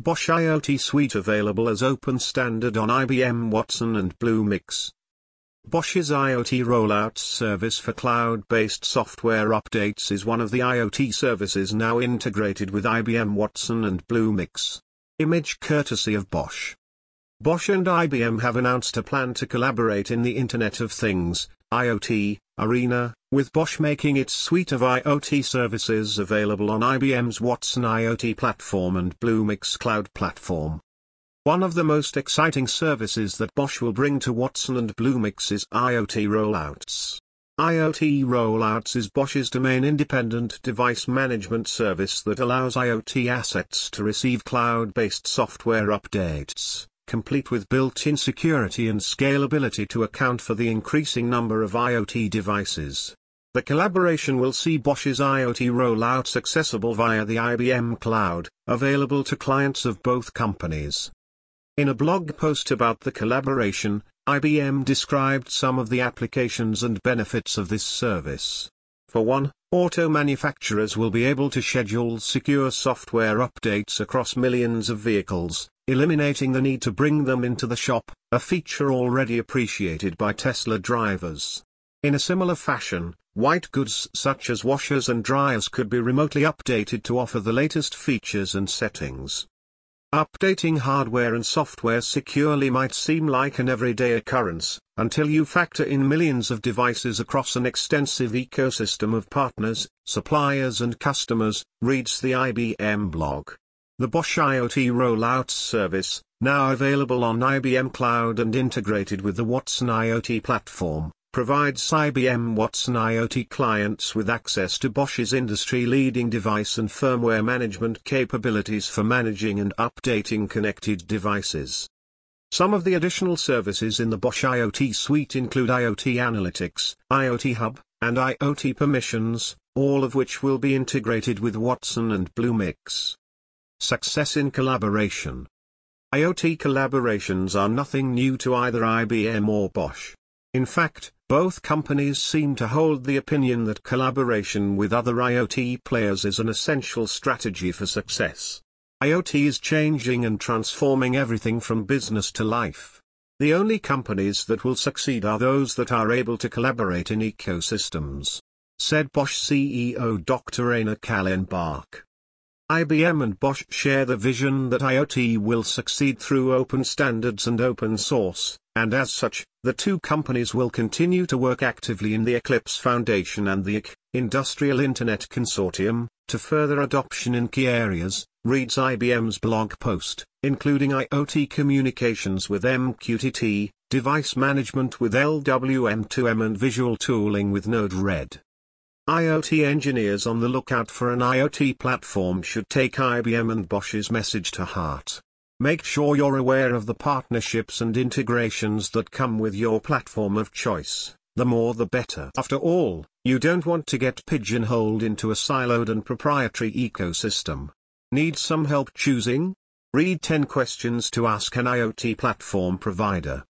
Bosch IoT Suite available as open standard on IBM Watson and Bluemix. Bosch's IoT Rollout service for cloud-based software updates is one of the IoT services now integrated with IBM Watson and Bluemix. Image courtesy of Bosch. Bosch and IBM have announced a plan to collaborate in the Internet of Things, IoT, arena, with Bosch making its suite of IoT services available on IBM's Watson IoT platform and Bluemix cloud platform. One of the most exciting services that Bosch will bring to Watson and Bluemix is IoT Rollouts. IoT Rollouts is Bosch's domain-independent device management service that allows IoT assets to receive cloud-based software updates, complete with built-in security and scalability to account for the increasing number of IoT devices. The collaboration will see Bosch's IoT Rollouts accessible via the IBM Cloud, available to clients of both companies. In a blog post about the collaboration, IBM described some of the applications and benefits of this service. For one, auto manufacturers will be able to schedule secure software updates across millions of vehicles, eliminating the need to bring them into the shop, a feature already appreciated by Tesla drivers. In a similar fashion, white goods such as washers and dryers could be remotely updated to offer the latest features and settings. Updating hardware and software securely might seem like an everyday occurrence, until you factor in millions of devices across an extensive ecosystem of partners, suppliers and customers, reads the IBM blog. The Bosch IoT Rollouts service, now available on IBM Cloud and integrated with the Watson IoT platform, provides IBM Watson IoT clients with access to Bosch's industry-leading device and firmware management capabilities for managing and updating connected devices. Some of the additional services in the Bosch IoT suite include IoT Analytics, IoT Hub, and IoT Permissions, all of which will be integrated with Watson and Bluemix. Success in collaboration. IoT collaborations are nothing new to either IBM or Bosch. In fact, both companies seem to hold the opinion that collaboration with other IoT players is an essential strategy for success. IoT is changing and transforming everything from business to life. The only companies that will succeed are those that are able to collaborate in ecosystems, said Bosch CEO Dr. Rainer Kallenbach. IBM and Bosch share the vision that IoT will succeed through open standards and open source, and as such, the two companies will continue to work actively in the Eclipse Foundation and the IC, Industrial Internet Consortium, to further adoption in key areas, reads IBM's blog post, including IoT communications with MQTT, device management with LWM2M and visual tooling with Node-RED. IoT engineers on the lookout for an IoT platform should take IBM and Bosch's message to heart. Make sure you're aware of the partnerships and integrations that come with your platform of choice, the more the better. After all, you don't want to get pigeonholed into a siloed and proprietary ecosystem. Need some help choosing? Read 10 questions to ask an IoT platform provider.